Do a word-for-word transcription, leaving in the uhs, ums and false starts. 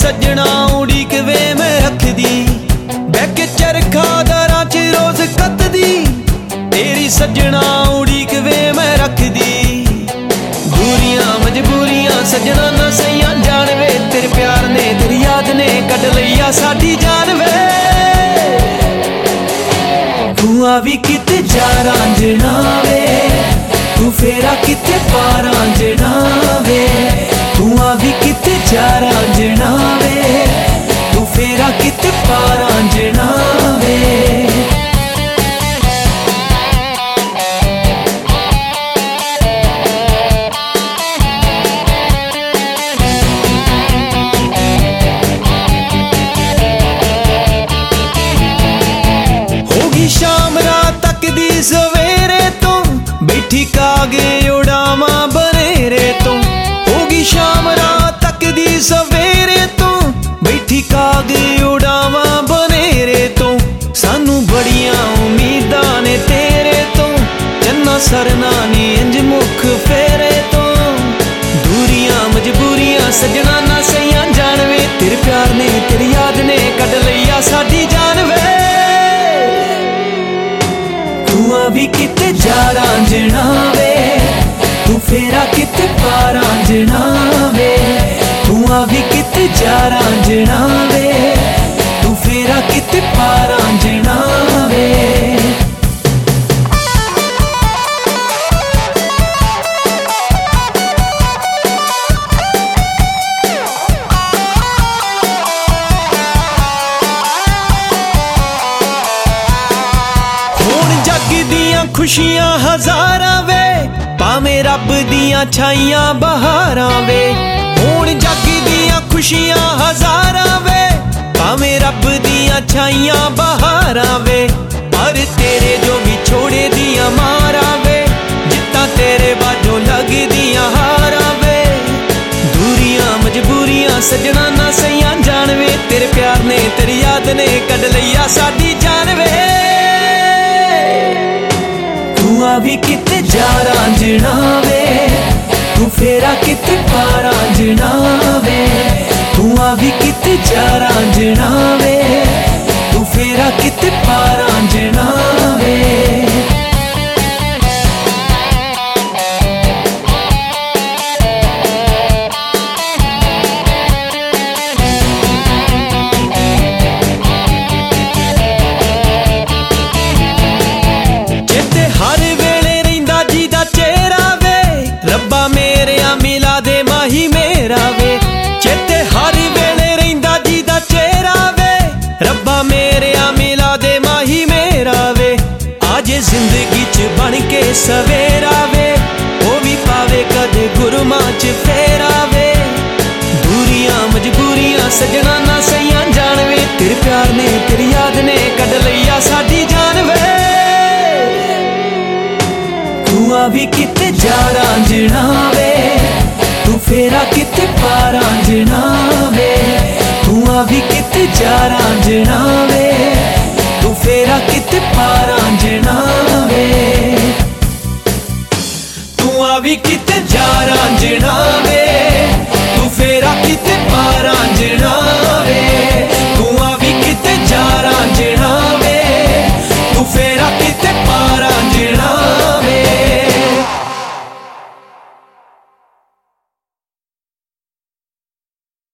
सजना उड़ीक वे मैं रख दी बैक चरखा दरां च रोज कतदी तेरी सजना उड़ीक वे मैं रख दी दूरियां मजबूरियां सजना ना सही जान वे तेरे प्यार ने तेरी याद ने कट लिया साडी जान वे तू आवी किते जा रांझना वे तू फेरा किते पा रांझना वे तू आवी किते जा रांझना वे तू फेरा किते पा रांझना वे होगी शाम रात तक दी सवेरे तो बैठी कागे उड़ावा बनेरे तो होगी शाम रात तक दी सवेरे तो बैठी कागे उड़ावा बनेरे तो सानू बड़ियां उम्मीदां ने तेरे तो जन्ना सरना नी इंज मुख फेरे तो दूरियां मजबूरियां सजना ना सही जान वे तेरे प्यार ने तेरी याद ने कट लिया साडी जान वे तू आवी किते जा रांझना वे तू फेरा किते पा रांझना वे तू आवी किते जा रांझना वे तू फेरा किते पा रांझना वे खुशियां हजारां वे भावें रब दियां छाइयां बहारां वे हुण जग दियां खुशियां हजारां वे भावें रब दियां छाइयां बहारां वे पर तेरे जो भी छोड़े दियां मारा वे जित्तां तेरे बाजों लग दियां हारा वे दूरियां मजबूरियां सजना ना सही जान वे तेरे प्यार ने तेरी याद ने कट लिया साडी जान वे तू आवी किते जा रांझना वे तू फेरा किते पा रांझना वे तू आवी किते जा रांझना वे तू फेरा किते पा रांझना वे रब्बा मेरे मिला दे माही मेरा वे चेते हर वेले रहिंदा जी दा चेहरा वे रब्बा मेरे मिला दे माही मेरा वे आज जिंदगी च बन के सवेरा वे वो भी पावे कदे गुरमां च फेरा वे दूरियां मजबूरियां सजना ना सही जान वे तेरे प्यार ने तेरी याद ने कट लिया साडी जान वे तू आवी किते जा रांझना वे तू फेरा किते पा रांझना वे तू आवी किते जा रांझना वे तू फेरा किते पा रांझना वे तू आवी किते जा रांझना वे